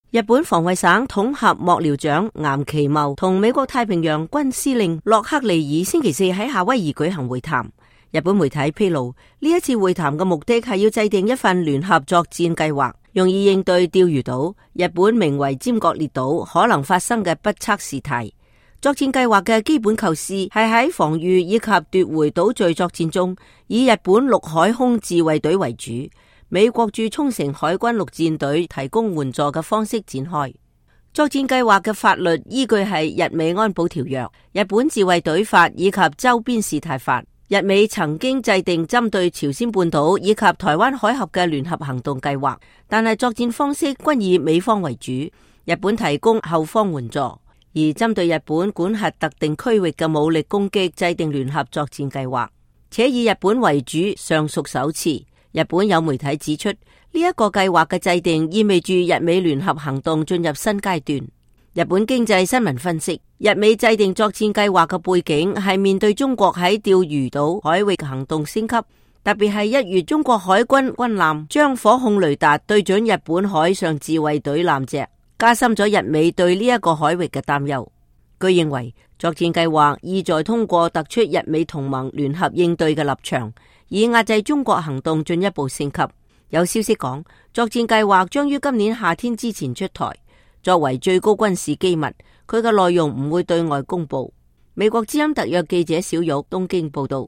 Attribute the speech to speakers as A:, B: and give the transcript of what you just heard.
A: 日本防衛省統合幕僚長岩崎茂同美國太平洋軍司令洛克利爾星期四喺夏威夷舉行會談。日本媒體披露，呢一次會談嘅目的係要制定一份聯合作戰計劃，用以應對釣魚島，日本名為尖閣列島可能發生嘅不測事態。作戰計劃嘅基本構思係喺防禦以及奪回島嶼作戰中，以日本陸海空自衛隊為主，美國駐沖繩海軍陸戰隊提供援助嘅方式展開。作戰計劃嘅法律依據係日美安保條約、日本自衛隊法以及周邊事態法。日美曾經制定針對朝鮮半島以及台灣海峽嘅聯合行動計劃，但係作戰方式均以美方為主，日本提供後方援助。而針對日本管轄特定區域嘅武力攻擊制定聯合作戰計劃，且以日本為主尚屬首次。日本有媒體指出，呢一個計劃嘅制定意味住日美聯合行動進入新階段。日本經濟新聞分析，日美制定作戰計劃嘅背景係面對中國喺釣魚島海域行動升級，特別係1月中國海軍軍艦將火控雷達對準日本海上自衛隊艦隻，加深咗日美對呢一個海域嘅擔憂。據認為，作戰計劃意在通過突出日美同盟聯合應對嘅立場，以壓制中國行動進一步升級。有消息講，作戰計劃將於今年夏天之前出台。作為最高軍事機密，佢嘅內容唔會對外公布。美國之音特約記者小玉東京報道。